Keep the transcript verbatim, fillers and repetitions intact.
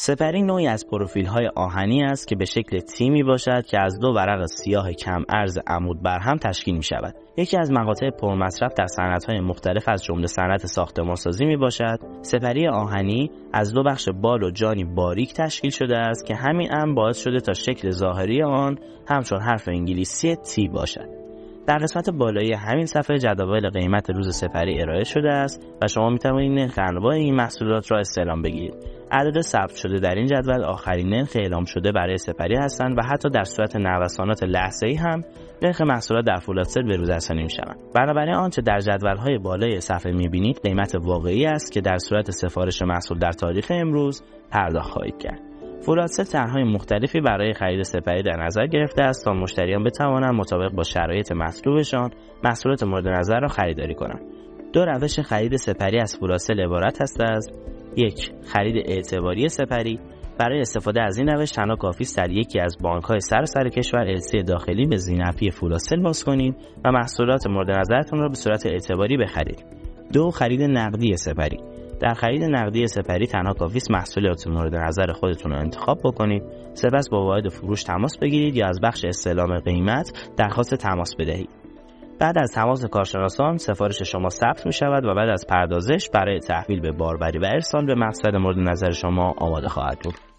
سپری نوعی از پروفیل‌های آهنی است که به شکل تیمی باشد که از دو ورق سیاه کم عرض عمود بر هم تشکیل می‌شود. یکی از مقاطع پرمصرف در صنعت‌های مختلف از جمله صنعت ساختمان‌سازی میباشد. سپری آهنی از دو بخش بال و جانی باریک تشکیل شده است که همین امر باعث شده تا شکل ظاهری آن همچون حرف انگلیسی تی باشد. در قسمت بالایی همین صفحه جدول قیمت روز سپری ارائه شده است و شما می‌توانید نرخ انواع این محصولات را استعلام بگیرید. عدد ثبت شده در این جدول آخرین نرخ اعلام شده برای سپری هستند و حتی در صورت نوسانات لحظه‌ای هم نرخ محصولات در فولادسل به روز ارسانی می‌شوند. بنابراین آنچه در جدول‌های بالای صفحه می‌بینید قیمت واقعی است که در صورت سفارش محصول در تاریخ امروز پرداخت خواهید کرد. فولادسل طرح‌های مختلفی برای خرید سپری در نظر گرفته است تا مشتریان بتوانند مطابق با شرایط مطلوبشان محصولات مورد نظر را خریداری کنند. دو روش خرید سپری از فولادسل عبارت است از یک، خرید اعتباری سپری. برای استفاده از این روش تنها کافی است در یکی از بانک‌های سراسر کشور ال‌سی داخلی به زینفی فولادسل باز کنید و محصولات مورد نظرتان را به صورت اعتباری بخرید. دو، خرید نقدی سپری. در خرید نقدی سپری تنها کافی است محصولات مورد نظر خودتون را انتخاب بکنید، سپس با واحد فروش تماس بگیرید یا از بخش استعلام قیمت درخواست تماس بدهید. بعد از تماس کارشناسان سفارش شما ثبت می شود و بعد از پردازش برای تحویل به باربری و ارسال به مقصد مورد نظر شما آماده خواهد بود.